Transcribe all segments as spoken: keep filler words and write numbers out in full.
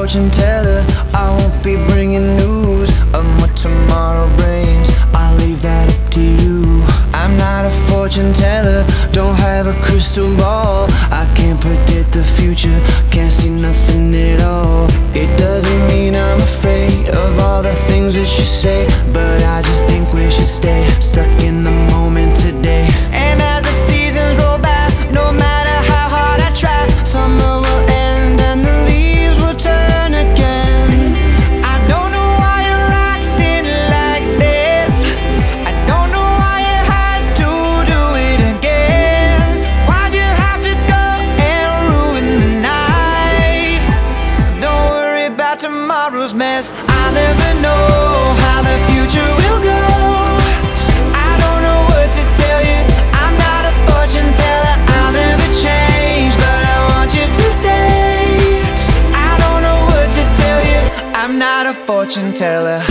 fortune teller. I won't be bringing news of what tomorrow brings. I'll leave that up to you. I'm not a fortune teller, don't have a crystal ball. I can't predict the future, can't see nothing at all. It doesn't mean I'm afraid of all the things that you say, but I just think we should stay stuck in the moment today. And as the seasons roll by, no matter how hard I try, summer will end and the leaves will turn again. I don't know why you're acting like this. I don't know why you had to do it again. Why'd you have to go and ruin the night? Don't worry about tomorrow's mess. I never know how the future will go. I don't know what to tell you, I'm not a fortune teller. I'll never change, but I want you to stay. I don't know what to tell you, I'm not a fortune teller.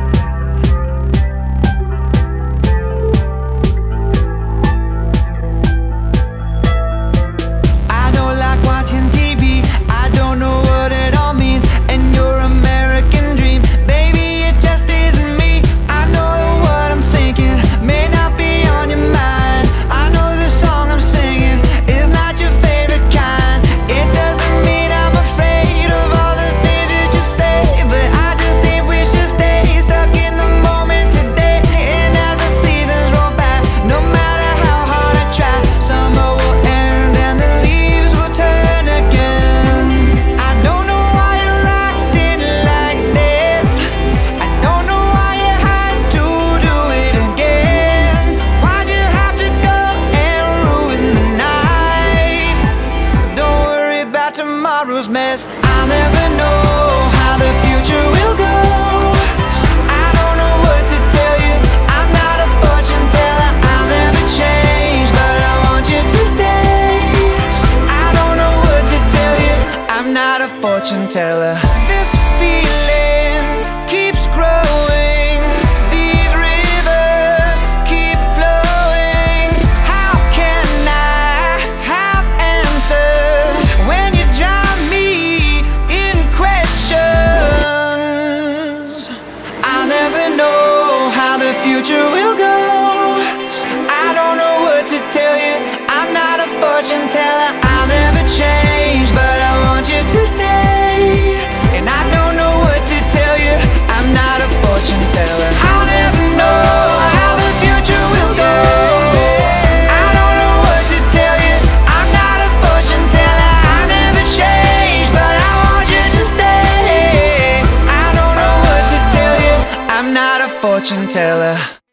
I don't like watching T V, I don't know what it all means. And your American dream, baby, it just isn't me. I know that what I'm thinking may not be on your mind. I know the song I'm singing is not your favorite kind. It doesn't mean I'm afraid of all the things that you say, but I just think we should stay stuck in the moment today. And as the seasons roll by, no matter how hard I try, summer will end and the leaves will turn again. I don't know why you're acting like this. I don't know why you had to do it again. Why'd you have to go and ruin the night? Don't worry about tomorrow's mess. I'll never know how the future will go. I don't know what to tell you, I'm not a fortune teller. I'll never change, but I want you to stay. I don't know what to tell you, I'm not a fortune teller. This feeling keeps growing, these rivers keep flowing. How can I have answers when you drive me in questions? I'll never know how the future will go. I don't know what to tell you, I'm not a fortune teller. I'll never change, but I want you to stay. And I don't know what to tell you, I'm not a fortune teller. I'll never know how the future will go. I don't know what to tell you, I'm not a fortune teller. I'll never change, but I want you to stay. I don't know what to tell you, I'm not a fortune teller.